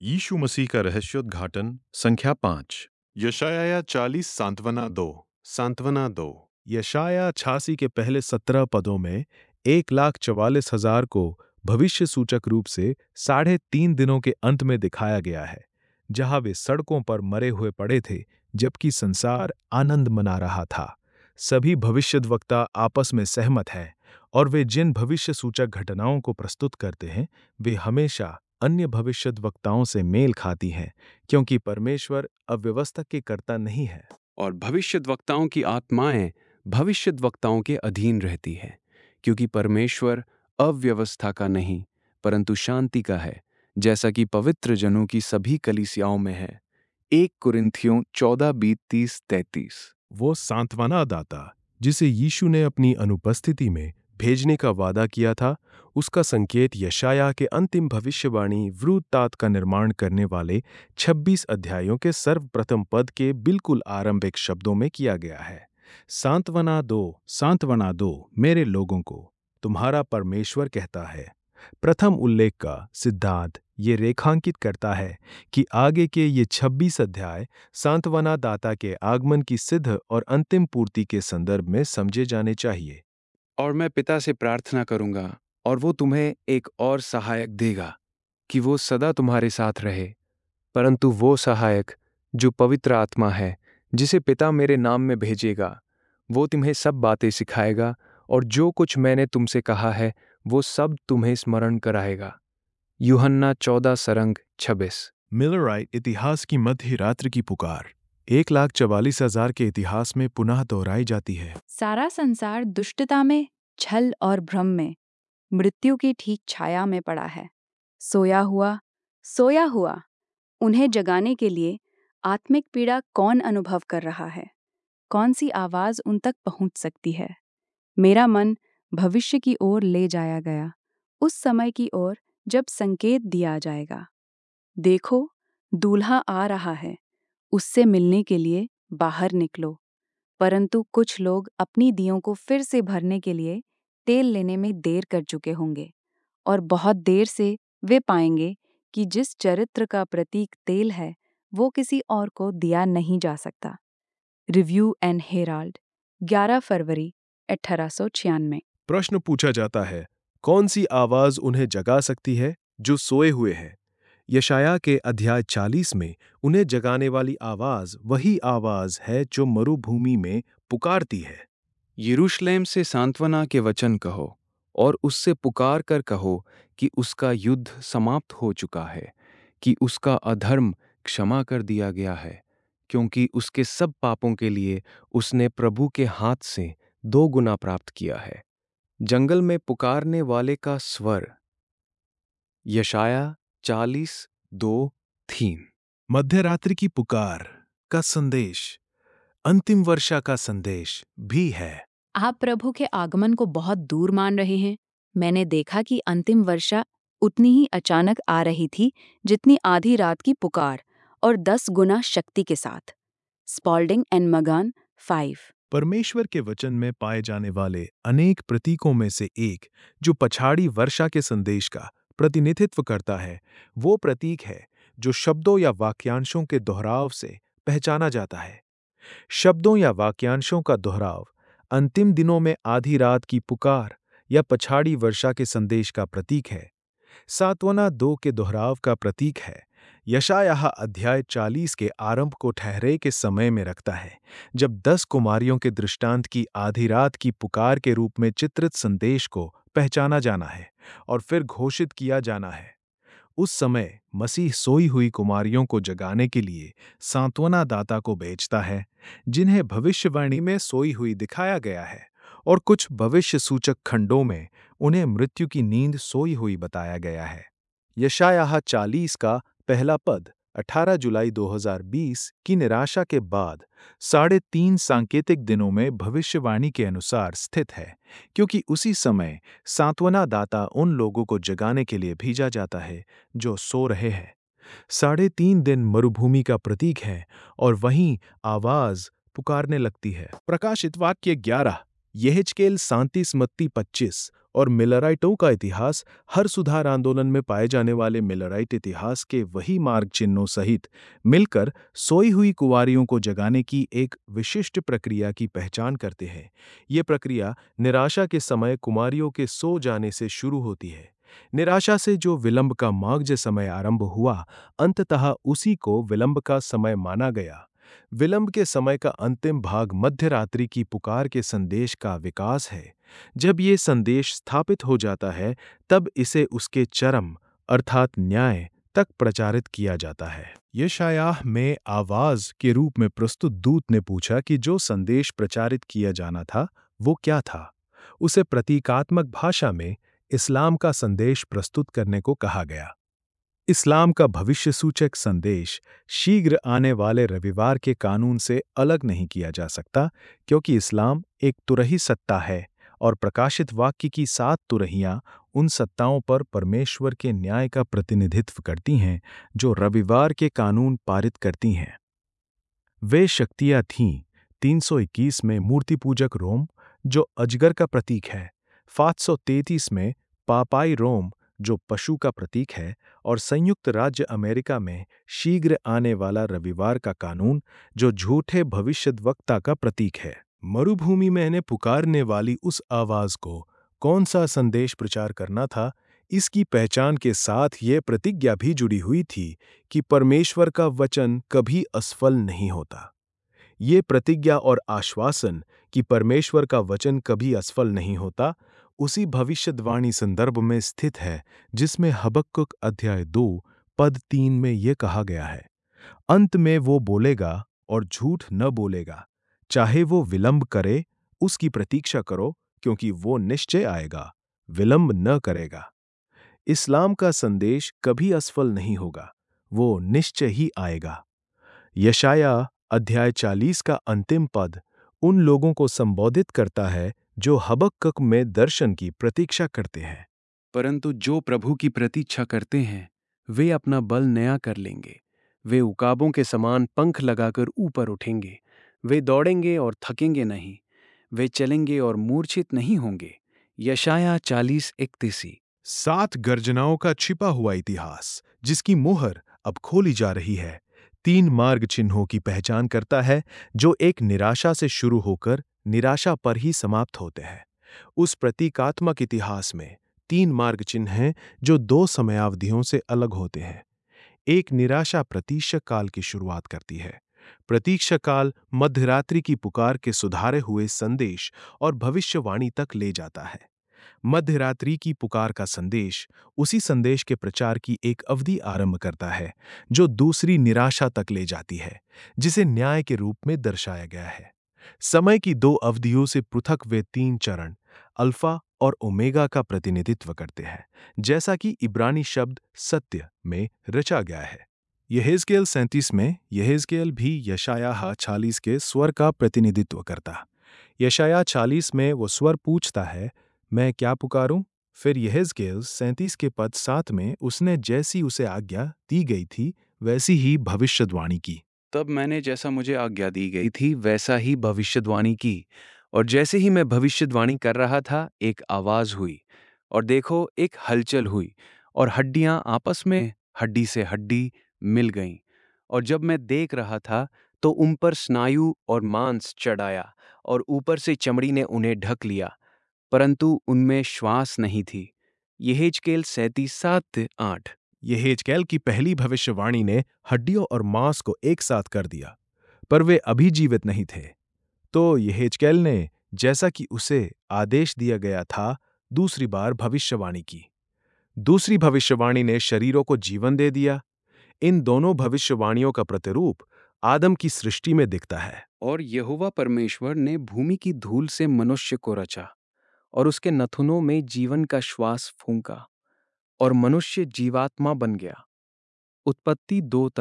यीशु मसीह का रहस्योद्घाटन संख्या 5। यशायाह 40 सांत्वना दो। यशाया 86 के पहले 17 पदों में 1,44,000 को भविष्य सूचक रूप से 3.5 दिनों के अंत में दिखाया गया है, जहां वे सड़कों पर मरे हुए पड़े थे जबकि संसार आनंद मना रहा था। सभी भविष्यद्वक्ता आपस में सहमत हैं और वे जिन भविष्य सूचक घटनाओं को प्रस्तुत करते हैं वे हमेशा अन्य भविष्यद्वक्ताओं से मेल खाती हैं, क्योंकि परमेश्वर अव्यवस्था के कर्ता नहीं है। और भविष्यद्वक्ताओं की आत्माएं भविष्यद्वक्ताओं के अधीन रहती है, क्योंकि परमेश्वर अव्यवस्था का नहीं परंतु शांति का है, जैसा कि पवित्र जनों की सभी कलीसियाओं में है। 1 कुरिन्थियों 14:20-33। वो सांत्वना दाता जिसे यीशु ने अपनी अनुपस्थिति में भेजने का वादा किया था, उसका संकेत यशायाह के अंतिम भविष्यवाणी वृत्तांत का निर्माण करने वाले 26 अध्यायों के सर्वप्रथम पद के बिल्कुल आरंभिक शब्दों में किया गया है। सांत्वना दो मेरे लोगों को, तुम्हारा परमेश्वर कहता है। प्रथम उल्लेख का सिद्धांत ये रेखांकित करता है कि आगे के ये 26 अध्याय सांत्वना दाता के आगमन की सिद्ध और अंतिम पूर्ति के संदर्भ में समझे जाने चाहिए। और मैं पिता से प्रार्थना करूंगा और वो तुम्हें एक और सहायक देगा कि वो सदा तुम्हारे साथ रहे, परंतु वो सहायक जो पवित्र आत्मा है जिसे पिता मेरे नाम में भेजेगा, वो तुम्हें सब बातें सिखाएगा और जो कुछ मैंने तुमसे कहा है वो सब तुम्हें स्मरण कराएगा। यूहन्ना 14:26। मिलराइट इतिहास की मध्य रात्रि की पुकार 1,44,000 के इतिहास में पुनः दोहराई जाती है। सारा संसार दुष्टता में, छल और भ्रम में, मृत्यु की ठीक छाया में पड़ा है। सोया हुआ उन्हें जगाने के लिए आत्मिक पीड़ा कौन अनुभव कर रहा है? कौन सी आवाज उन तक पहुंच सकती है? मेरा मन भविष्य की ओर ले जाया गया, उस समय की ओर जब संकेत दिया जाएगा, देखो दूल्हा आ रहा है, उससे मिलने के लिए बाहर निकलो। परंतु कुछ लोग अपनी दियों को फिर से भरने के लिए तेल लेने में देर कर चुके होंगे, और बहुत देर से वे पाएंगे कि जिस चरित्र का प्रतीक तेल है वो किसी और को दिया नहीं जा सकता। रिव्यू एंड हेराल्ड, 11 फरवरी 1896। प्रश्न पूछा जाता है, कौन सी आवाज उन्हें जगा सकती है जो सोए हुए हैं? यशायाह के अध्याय 40 में उन्हें जगाने वाली आवाज वही आवाज है जो मरुभूमि में पुकारती है। यरूशलेम से सांत्वना के वचन कहो और उससे पुकार कर कहो कि उसका युद्ध समाप्त हो चुका है, कि उसका अधर्म क्षमा कर दिया गया है, क्योंकि उसके सब पापों के लिए उसने प्रभु के हाथ से 2 गुना प्राप्त किया है। जंगल में पुकारने वाले का स्वर। यशायाह 40:2-3। मध्यरात्रि की पुकार का संदेश अंतिम वर्षा का संदेश भी है। आप प्रभु के आगमन को बहुत दूर मान रहे हैं। मैंने देखा कि अंतिम वर्षा उतनी ही अचानक आ रही थी जितनी आधी रात की पुकार, और 10 गुना शक्ति के साथ। Spalding and Magan 5। परमेश्वर के वचन में पाए जाने वाले अनेक प्रतीकों में से एक जो पछाड़ी वर्षा के संदेश का प्रतिनिधित्व करता है, वो प्रतीक है जो शब्दों या वाक्यांशों के दोहराव से पहचाना जाता है। शब्दों या वाक्यांशों का दोहराव अंतिम दिनों में आधी रात की पुकार या पछाड़ी वर्षा के संदेश का प्रतीक है। सांत्वना 2 के दोहराव का प्रतीक है। यशायाह अध्याय 40 के आरंभ को ठहरे के समय में रखता है, जब 10 कुमारियों के दृष्टांत की आधी रात की पुकार के रूप में चित्रित संदेश को पहचाना जाना है और फिर घोषित किया जाना है। उस समय मसीह सोई हुई कुमारियों को जगाने के लिए सांत्वना दाता को भेजता है, जिन्हें भविष्यवाणी में सोई हुई दिखाया गया है, और कुछ भविष्य सूचक खंडों में उन्हें मृत्यु की नींद सोई हुई बताया गया है। यशायाह 40 का पहला पद 18 जुलाई 2020 की निराशा के बाद 3.5 सांकेतिक दिनों में भविष्यवाणी के अनुसार स्थित है, क्योंकि उसी समय सांत्वना दाता उन लोगों को जगाने के लिए भेजा जाता है जो सो रहे हैं। 3.5 दिन मरुभूमि का प्रतीक है और वहीं आवाज पुकारने लगती है। प्रकाशित वाक्य 11, यहेजकेल 37:25 और मिलराइटों का इतिहास हर सुधार आंदोलन में पाए जाने वाले मिलराइट इतिहास के वही मार्ग चिन्हों सहित मिलकर सोई हुई कुंवारियों को जगाने की एक विशिष्ट प्रक्रिया की पहचान करते हैं। ये प्रक्रिया निराशा के समय कुंवारियों के सो जाने से शुरू होती है। निराशा से जो विलंब का मार्ग समय आरंभ हुआ, अंततः उसी को विलंब का समय माना गया। विलंब के समय का अंतिम भाग मध्यरात्रि की पुकार के संदेश का विकास है। जब ये संदेश स्थापित हो जाता है, तब इसे उसके चरम अर्थात न्याय तक प्रचारित किया जाता है। यशायाह में आवाज के रूप में प्रस्तुत दूत ने पूछा कि जो संदेश प्रचारित किया जाना था वो क्या था। उसे प्रतीकात्मक भाषा में इस्लाम का संदेश प्रस्तुत करने को कहा गया। इस्लाम का भविष्य सूचक संदेश शीघ्र आने वाले रविवार के कानून से अलग नहीं किया जा सकता, क्योंकि इस्लाम एक तुरही सत्ता है और प्रकाशित वाक्य की 7 तुरहियां उन सत्ताओं पर परमेश्वर के न्याय का प्रतिनिधित्व करती हैं जो रविवार के कानून पारित करती हैं। वे शक्तियां थीं 321 में मूर्ति पूजक रोम, जो अजगर का प्रतीक है, 533 में पापाई रोम, जो पशु का प्रतीक है, और संयुक्त राज्य अमेरिका में शीघ्र आने वाला रविवार का कानून, जो झूठे भविष्यद्वक्ता का प्रतीक है। मरुभूमि में इन्हें पुकारने वाली उस आवाज को कौन सा संदेश प्रचार करना था, इसकी पहचान के साथ ये प्रतिज्ञा भी जुड़ी हुई थी कि परमेश्वर का वचन कभी असफल नहीं होता। ये प्रतिज्ञा और आश्वासन कि परमेश्वर का वचन कभी असफल नहीं होता, उसी भविष्यद्वाणी संदर्भ में स्थित है जिसमें हबक्कुक अध्याय 2 पद 3 में ये कहा गया है, अंत में वो बोलेगा और झूठ न बोलेगा, चाहे वो विलंब करे, उसकी प्रतीक्षा करो, क्योंकि वो निश्चय आएगा, विलंब न करेगा। इस्लाम का संदेश कभी असफल नहीं होगा, वो निश्चय ही आएगा। यशायाह अध्याय 40 का अंतिम पद उन लोगों को संबोधित करता है जो हबक्कुक में दर्शन की प्रतीक्षा करते हैं। परंतु जो प्रभु की प्रतीक्षा करते हैं, वे अपना बल नया कर लेंगे। वे उकाबों के समान पंख लगाकर ऊपर उठेंगे। वे दौड़ेंगे और थकेंगे नहीं। वे चलेंगे और मूर्छित नहीं होंगे। यशायाह 40:31। 7 गर्जनाओं का छिपा हुआ इतिहास, जिसकी मुहर अब खोली जा रही है, 3 मार्ग चिन्हों की पहचान करता है जो एक निराशा से शुरू होकर निराशा पर ही समाप्त होते हैं। उस प्रतीकात्मक इतिहास में 3 मार्ग चिन्ह हैं जो 2 समयावधियों से अलग होते हैं। एक निराशा प्रतीक्षा काल की शुरुआत करती है। प्रतीक्षा काल मध्यरात्रि की पुकार के सुधारे हुए संदेश और भविष्यवाणी तक ले जाता है। मध्यरात्रि की पुकार का संदेश उसी संदेश के प्रचार की एक अवधि आरंभ करता है जो दूसरी निराशा तक ले जाती है, जिसे न्याय के रूप में दर्शाया गया है। समय की 2 अवधियों से पृथक वे 3 चरण अल्फा और ओमेगा का प्रतिनिधित्व करते हैं, जैसा कि इब्रानी शब्द सत्य में रचा गया है। यहेजकेल 37 में यहेजकेल भी यशायाह 40 के स्वर का प्रतिनिधित्व करता। यशायाह 40 में वो स्वर पूछता है, मैं क्या पुकारूं? फिर यहेजकेल 37 के पद 7 में उसने जैसी उसे आज्ञा दी गई थी वैसी ही भविष्यद्वाणी की। तब मैंने जैसा मुझे आज्ञा दी गई थी वैसा ही भविष्यद्वाणी की, और जैसे ही मैं भविष्यद्वाणी कर रहा था, एक आवाज हुई, और देखो एक हलचल हुई, और हड्डियां आपस में हड्डी से हड्डी मिल गईं। और जब मैं देख रहा था तो उन पर स्नायु और मांस चढ़ आया, और ऊपर से चमड़ी ने उन्हें ढक लिया, परंतु उनमें श्वास नहीं थी। यहेजकेल 37:7-8। यहेजकेल की पहली भविष्यवाणी ने हड्डियों और मांस को एक साथ कर दिया, पर वे अभी जीवित नहीं थे। तो यहेजकेल ने, जैसा कि उसे आदेश दिया गया था, दूसरी बार भविष्यवाणी की। दूसरी भविष्यवाणी ने शरीरों को जीवन दे दिया। इन दोनों भविष्यवाणियों का प्रतिरूप आदम की सृष्टि में दिखता है। और यहोवा परमेश्वर ने भूमि की धूल से मनुष्य को रचा, और उसके नथुनों में जीवन का श्वास फूंका, और मनुष्य जीवात्मा बन गया। उत्पत्ति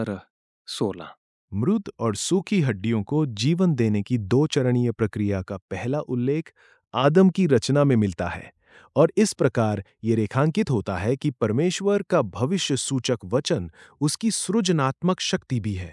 2:16। मृत और सूखी हड्डियों को जीवन देने की 2 चरणीय प्रक्रिया का पहला उल्लेख आदम की रचना में मिलता है, और इस प्रकार ये रेखांकित होता है कि परमेश्वर का भविष्य सूचक वचन उसकी सृजनात्मक शक्ति भी है।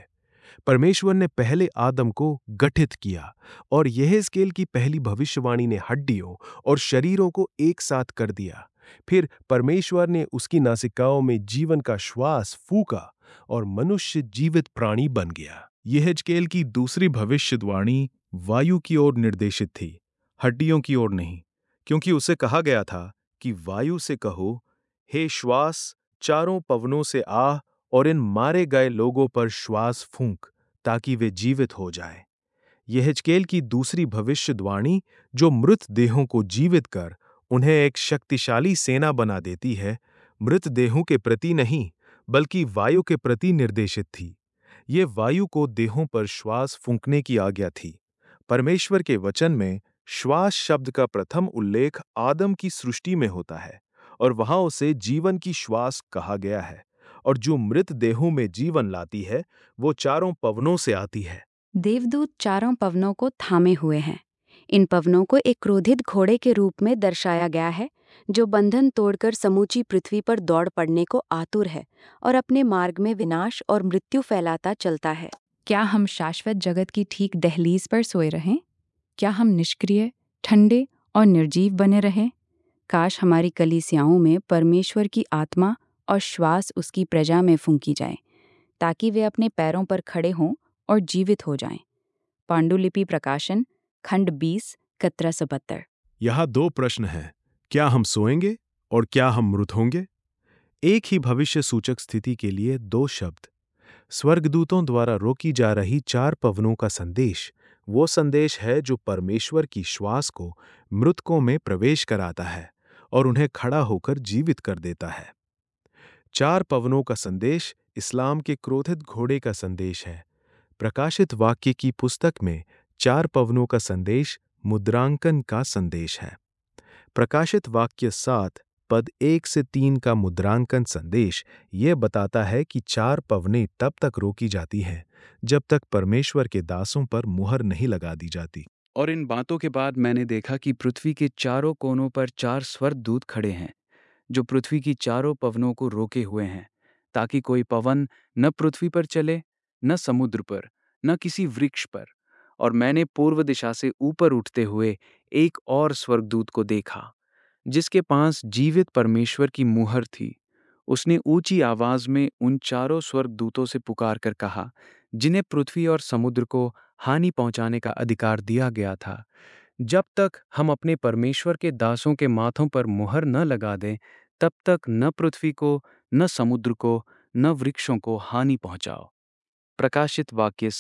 परमेश्वर ने पहले आदम को गठित किया और यहेजकेल की पहली भविष्यवाणी ने हड्डियों और शरीरों को एक साथ कर दिया। फिर परमेश्वर ने उसकी नासिकाओं में जीवन का श्वास फूंका और मनुष्य जीवित प्राणी बन गया। यहेजकेल की दूसरी भविष्यवाणी वायु की ओर निर्देशित थी, हड्डियों की ओर नहीं, क्योंकि उसे कहा गया था कि वायु से कहो, हे श्वास, चारों पवनों से आ और इन मारे गए लोगों पर श्वास फूंक, ताकि वे जीवित हो जाएं। यहेजकेल की दूसरी भविष्यवाणी, जो मृत देहों को जीवित कर उन्हें एक शक्तिशाली सेना बना देती है, मृत देहों के प्रति नहीं, बल्कि वायु के प्रति निर्देशित थी। ये वायु को देहों पर श्वास फूंकने की आज्ञा थी। परमेश्वर के वचन में श्वास शब्द का प्रथम उल्लेख आदम की सृष्टि में होता है और वहां उसे जीवन की श्वास कहा गया है, और जो मृत देहों में जीवन लाती है वो चारों पवनों से आती है। देवदूत चारों पवनों को थामे हुए हैं। इन पवनों को एक क्रोधित घोड़े के रूप में दर्शाया गया है, जो बंधन तोड़कर समूची पृथ्वी पर दौड़ पड़ने को आतुर है और अपने मार्ग में विनाश और मृत्यु फैलाता चलता है। क्या हम शाश्वत जगत की ठीक दहलीज पर सोए रहें? क्या हम निष्क्रिय, ठंडे और निर्जीव बने रहें? काश हमारी कलीसियाओं में परमेश्वर की आत्मा और श्वास उसकी प्रजा में फूंकी जाए, ताकि वे अपने पैरों पर खड़े हों और जीवित हो जाएं। पांडुलिपि प्रकाशन, खंड 20, 1772। यहाँ दो प्रश्न हैं, क्या हम सोएंगे और क्या हम मृत होंगे? एक ही भविष्य सूचक स्थिति के लिए दो शब्द। स्वर्गदूतों द्वारा रोकी जा रही चार पवनों का संदेश वो संदेश है जो परमेश्वर की श्वास को मृतकों में प्रवेश कराता है और उन्हें खड़ा होकर जीवित कर देता है। चार पवनों का संदेश इस्लाम के क्रोधित घोड़े का संदेश है। प्रकाशित वाक्य की पुस्तक में चार पवनों का संदेश मुद्रांकन का संदेश है। प्रकाशित वाक्य 7 पद 1 से 3 का मुद्रांकन संदेश ये बताता है कि चार पवनें तब तक रोकी जाती हैं जब तक परमेश्वर के दासों पर मुहर नहीं लगा दी जाती। और इन बातों के बाद मैंने देखा कि पृथ्वी के चारों कोनों पर चार स्वर्गदूत खड़े हैं, जो पृथ्वी की चारों पवनों को रोके हुए हैं, ताकि कोई पवन न पृथ्वी पर चले, न समुद्र पर, न किसी वृक्ष पर। और मैंने पूर्व दिशा से ऊपर उठते हुए एक और स्वर्गदूत को देखा, जिसके पास जीवित परमेश्वर की मुहर थी। उसने ऊंची आवाज में उन चारों स्वर्गदूतों से पुकार कर कहा, जिन्हें पृथ्वी और समुद्र को हानि पहुंचाने का अधिकार दिया गया था, जब तक हम अपने परमेश्वर के दासों के माथों पर मुहर न लगा दें, तब तक न पृथ्वी को, न समुद्र को, न वृक्षों को हानि पहुंचाओ। प्रकाशित वाक्य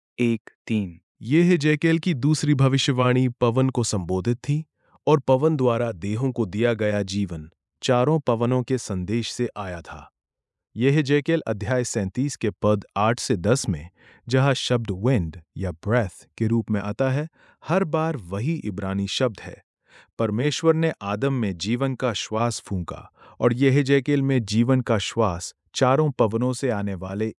7:1-3। यहेजकेल की दूसरी भविष्यवाणी पवन को संबोधित थी, और पवन द्वारा देहों को दिया गया जीवन चारों पवनों के संदेश से आया था। यहेजकेल अध्याय 37 के पद 8 से 10 में जहाँ शब्द विंड या ब्रेथ के रूप में आता है, हर बार वही इब्रानी शब्द है। परमेश्वर ने आदम में जीवन का श्वास फूंका, और यहेजकेल में जीवन का श्वास चारों पवनों से आने वाले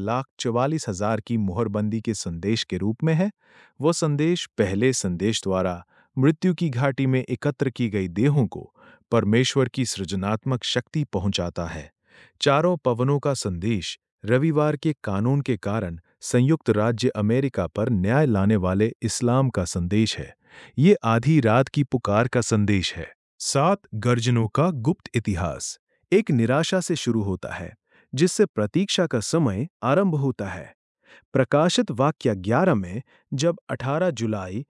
1,44,000 की मुहरबंदी के संदेश के रूप में है। वो संदेश पहले संदेश द्वारा मृत्यु की घाटी में एकत्र की गई देहों को परमेश्वर की सृजनात्मक शक्ति पहुंचाता है। चारों पवनों का संदेश रविवार के कानून के कारण संयुक्त राज्य अमेरिका पर न्याय लाने वाले इस्लाम का संदेश है। ये आधी रात की पुकार का संदेश है। 7 गर्जनों का गुप्त इतिहास एक निराशा से शुरू होता है, जिससे प्रतीक्षा का समय आरंभ होता है। प्रकाशित वाक्य 11 में जब 18 जुलाई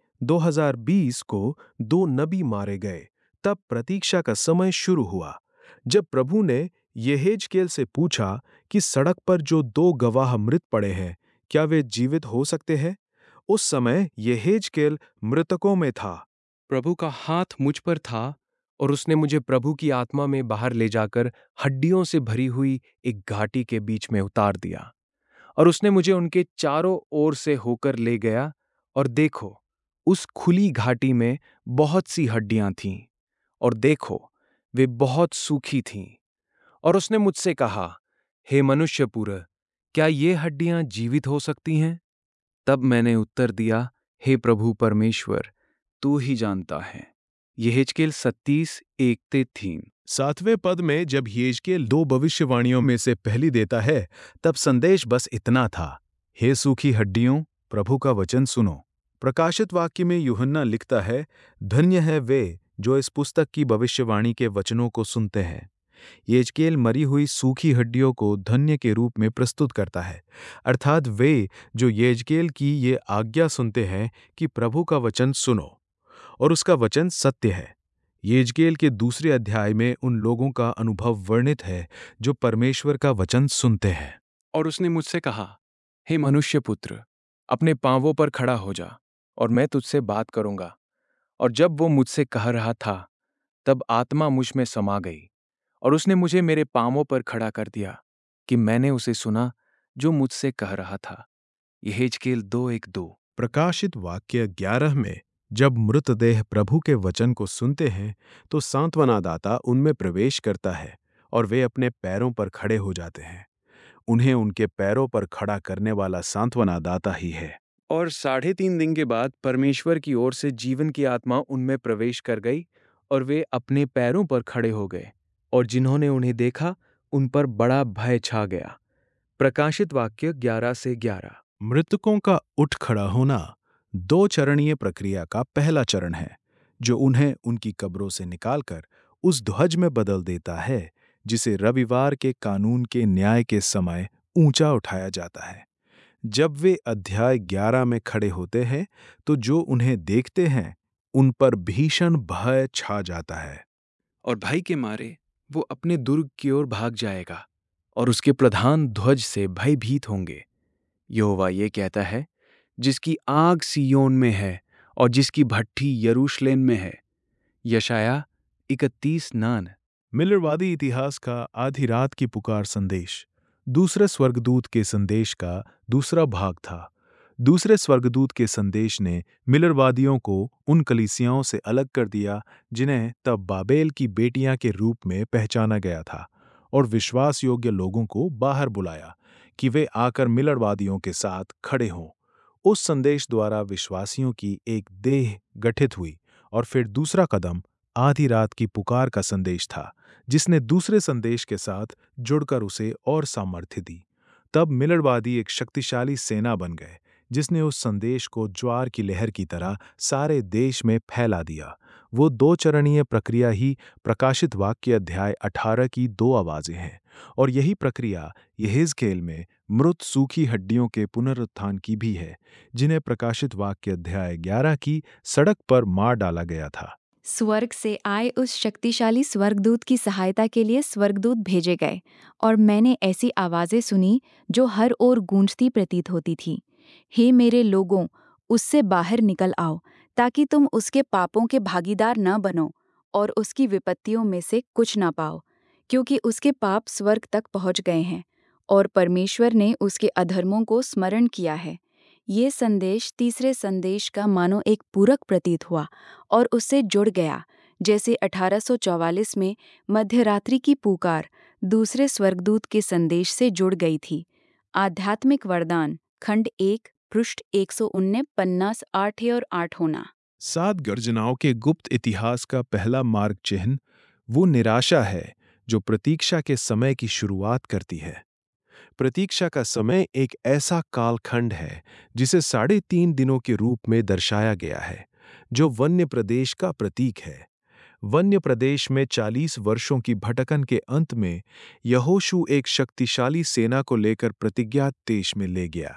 2020 को 2 नबी मारे गए, तब प्रतीक्षा का समय शुरू हुआ। जब प्रभु ने यहेजकेल से पूछा कि सड़क पर जो 2 गवाह मृत पड़े हैं, क्या वे जीवित हो सकते हैं? उस समय यहेजकेल मृतकों में था। प्रभु का हाथ मुझ पर था और उसने मुझे प्रभु की आत्मा में बाहर ले जाकर हड्डियों से भरी हुई एक घाटी के बीच में उतार दिया, और उसने मुझे उनके चारों ओर से होकर ले गया, और देखो, उस खुली घाटी में बहुत सी हड्डियां थीं, और देखो, वे बहुत सूखी थीं। और उसने मुझसे कहा, हे मनुष्यपुत्र, क्या ये हड्डियां जीवित हो सकती हैं? तब मैंने उत्तर दिया, हे प्रभु परमेश्वर, तू ही जानता है। यहेजकेल 37:1-3। 7वें पद में जब यहेजकेल 2 भविष्यवाणियों में से पहली देता है, तब संदेश बस इतना था, हे सूखी हड्डियों, प्रभु का वचन सुनो। प्रकाशित वाक्य में यूहन्ना लिखता है, धन्य है वे जो इस पुस्तक की भविष्यवाणी के वचनों को सुनते हैं। यहेजकेल मरी हुई सूखी हड्डियों को धन्य के रूप में प्रस्तुत करता है, अर्थात वे जो यहेजकेल की ये आज्ञा सुनते हैं कि प्रभु का वचन सुनो, और उसका वचन सत्य है। यहेजकेल के दूसरे अध्याय में उन लोगों का अनुभव वर्णित है जो परमेश्वर का वचन सुनते हैं। और उसने मुझसे कहा, हे मनुष्य पुत्र, अपने पांवों पर खड़ा हो जा, और मैं तुझसे बात करूंगा। और जब वो मुझसे कह रहा था, तब आत्मा मुझ में समा गई, और उसने मुझे मेरे पांवों पर खड़ा कर दिया कि मैंने उसे सुना जो मुझसे कह रहा था। यहेजकेल 2:1-2। प्रकाशित वाक्य 11 में जब मृतदेह प्रभु के वचन को सुनते हैं तो सांत्वनादाता उनमें प्रवेश करता है और वे अपने पैरों पर खड़े हो जाते हैं। उन्हें उनके पैरों पर खड़ा करने वाला सांत्वनादाता ही है। और 3.5 दिन के बाद परमेश्वर की ओर से जीवन की आत्मा उनमें प्रवेश कर गई, और वे अपने पैरों पर खड़े हो गए, और जिन्होंने उन्हें देखा उन पर बड़ा भय छा गया। प्रकाशित वाक्य 11-11। मृतकों का उठ खड़ा होना 2 चरणीय प्रक्रिया का पहला चरण है, जो उन्हें उनकी कब्रों से निकालकर उस ध्वज में बदल देता है जिसे रविवार के कानून के न्याय के समय ऊंचा उठाया जाता है। जब वे अध्याय 11 में खड़े होते हैं तो जो उन्हें देखते हैं उन पर भीषण भय छा जाता है। और भय के मारे वो अपने दुर्ग की ओर भाग जाएगा, और उसके प्रधान ध्वज से भयभीत होंगे। यहोवा ये कहता है, जिसकी आग सिय्योन में है और जिसकी भट्ठी यरूशलेम में है। यशाया 31:9। मिलरवादी इतिहास का आधी रात की पुकार संदेश दूसरे स्वर्गदूत के संदेश का दूसरा भाग था। दूसरे स्वर्गदूत के संदेश ने मिलरवादियों को उन कलीसियाओं से अलग कर दिया जिन्हें तब बाबेल की बेटियां के रूप में पहचाना गया था, और विश्वास योग्य लोगों को बाहर बुलाया कि वे आकर मिलरवादियों के साथ खड़े हों। उस संदेश द्वारा विश्वासियों की एक देह गठित हुई, और फिर दूसरा कदम आधी रात की पुकार का संदेश था, जिसने दूसरे संदेश के साथ जुड़कर उसे और सामर्थ्य दी। तब मिलरवादी एक शक्तिशाली सेना बन गए जिसने उस संदेश को ज्वार की लहर की तरह सारे देश में फैला दिया। वो 2 चरणीय प्रक्रिया ही प्रकाशित वाक्य अध्याय 18 की 2 आवाजें हैं, और यही प्रक्रिया यहेजकेल में मृत सूखी हड्डियों के पुनरुत्थान की भी है, जिन्हें प्रकाशित वाक्य अध्याय 11 की सड़क पर मार डाला गया था। स्वर्ग से आए उस शक्तिशाली स्वर्गदूत की सहायता के लिए स्वर्गदूत भेजे गए, और मैंने ऐसी आवाजें सुनी जो हर ओर गूंजती प्रतीत होती थी। हे मेरे लोगों, उससे बाहर निकल आओ, ताकि तुम उसके पापों के भागीदार न बनो और उसकी विपत्तियों में से कुछ न पाओ, क्योंकि उसके पाप स्वर्ग तक पहुंच गए हैं, और परमेश्वर ने उसके अधर्मों को स्मरण किया है। ये संदेश तीसरे संदेश का मानो एक पूरक प्रतीत हुआ और उससे जुड़ गया, जैसे 1844 में मध्यरात्रि की पुकार दूसरे स्वर्गदूत के संदेश से जुड़ गई थी। आध्यात्मिक वरदान खंड 1 पृष्ठ 119 पन्नास 8 और 8 होना। 7 गर्जनाओं के गुप्त इतिहास का पहला मार्ग चिन्ह वो निराशा है जो प्रतीक्षा के समय की शुरुआत करती है। प्रतीक्षा का समय एक ऐसा कालखंड है जिसे 3.5 दिनों के रूप में दर्शाया गया है, जो वन्य प्रदेश का प्रतीक है। वन्य प्रदेश में 40 वर्षों की भटकन के अंत में यहोशू एक शक्तिशाली सेना को लेकर प्रतिज्ञात देश में ले गया।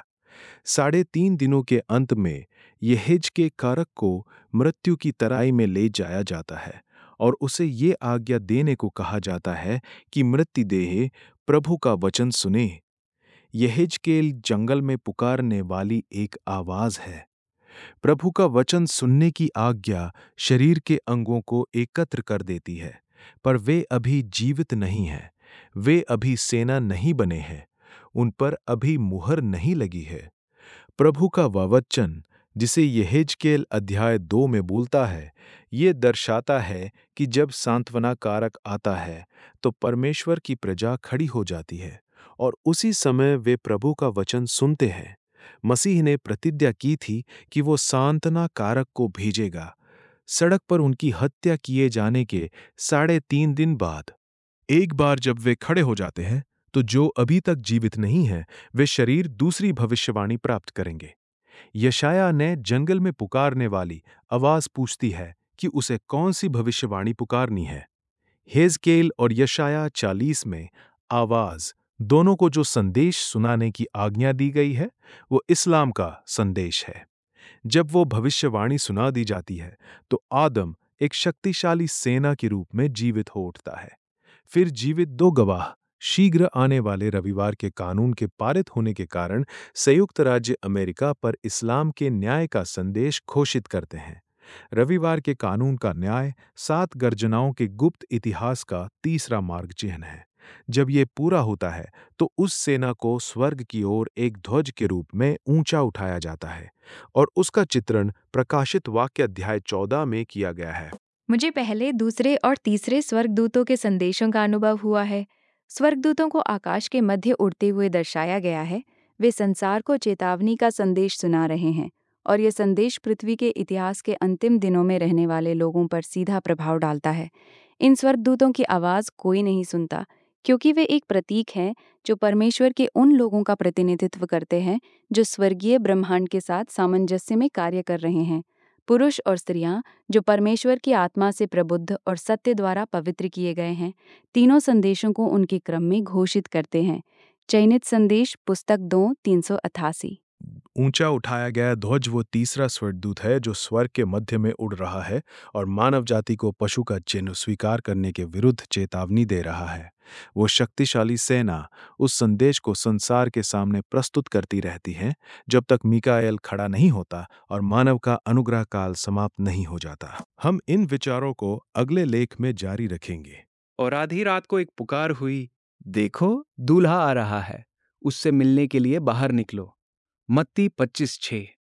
3.5 दिनों के अंत में यहेज के कारक को मृत्यु की तराई में ले जाया जाता है, और उसे ये आज्ञा देने को कहा जाता है कि मृत्युदेह प्रभु का वचन सुने। यहेजकेल जंगल में पुकारने वाली एक आवाज है। प्रभु का वचन सुनने की आज्ञा शरीर के अंगों को एकत्र कर देती है, पर वे अभी जीवित नहीं हैं। वे अभी सेना नहीं बने हैं। उन पर अभी मुहर नहीं लगी है। प्रभु का वचन, जिसे यहेजकेल अध्याय 2 में बोलता है, ये दर्शाता है कि जब सांत्वना कारक आता है तो परमेश्वर की प्रजा खड़ी हो जाती है, और उसी समय वे प्रभु का वचन सुनते हैं। मसीह ने प्रतिज्ञा की थी कि वो सांत्वना कारक को भेजेगा। सड़क पर उनकी हत्या किए जाने के 3.5 दिन बाद एक बार जब वे खड़े हो जाते हैं तो जो अभी तक जीवित नहीं हैं, वे शरीर दूसरी भविष्यवाणी प्राप्त करेंगे। यशाया ने जंगल में पुकारने वाली आवाज पूछती है कि उसे कौन सी भविष्यवाणी पुकारनी है। हेजकेल और यशाया 40 में आवाज दोनों को जो संदेश सुनाने की आज्ञा दी गई है, वो इस्लाम का संदेश है। जब वो भविष्यवाणी सुना दी जाती है, तो आदम एक शक्तिशाली सेना के रूप में जीवित हो उठता है। फिर जीवित दो गवाह शीघ्र आने वाले रविवार के कानून के पारित होने के कारण संयुक्त राज्य अमेरिका पर इस्लाम के न्याय का संदेश घोषित करते हैं। रविवार के कानून का न्याय 7 गर्जनाओं के गुप्त इतिहास का तीसरा मार्ग चिन्ह है। जब ये पूरा होता है, तो उस सेना को स्वर्ग की ओर एक ध्वज के रूप में ऊंचा उठाया जाता है और उसका चित्रण प्रकाशित वाक्य अध्याय 14 में किया गया है। मुझे पहले, दूसरे और तीसरे स्वर्गदूतों के संदेशों का अनुभव हुआ है। स्वर्गदूतों को आकाश के मध्य उड़ते हुए दर्शाया गया है। वे संसार को चेतावनी का संदेश सुना रहे हैं और ये संदेश पृथ्वी के इतिहास के अंतिम दिनों में रहने वाले लोगों पर सीधा प्रभाव डालता है। इन स्वर्गदूतों की आवाज़ कोई नहीं सुनता, क्योंकि वे एक प्रतीक हैं जो परमेश्वर के उन लोगों का प्रतिनिधित्व करते हैं जो स्वर्गीय ब्रह्मांड के साथ सामंजस्य में कार्य कर रहे हैं। पुरुष और स्त्रियां जो परमेश्वर की आत्मा से प्रबुद्ध और सत्य द्वारा पवित्र किए गए हैं, तीनों संदेशों को उनके क्रम में घोषित करते हैं। चयनित संदेश, पुस्तक 2:388। ऊंचा उठाया गया ध्वज वो तीसरा स्वर्गदूत है जो स्वर्ग के मध्य में उड़ रहा है और मानव जाति को पशु का चिन्ह स्वीकार करने के विरुद्ध चेतावनी दे रहा है। वो शक्तिशाली सेना उस संदेश को संसार के सामने प्रस्तुत करती रहती है जब तक मीकाएल खड़ा नहीं होता और मानव का अनुग्रह काल समाप्त नहीं हो जाता। हम इन विचारों को अगले लेख में जारी रखेंगे। और आधी रात को एक पुकार हुई, देखो दूल्हा आ रहा है, उससे मिलने के लिए बाहर निकलो। मत्ती 25:6।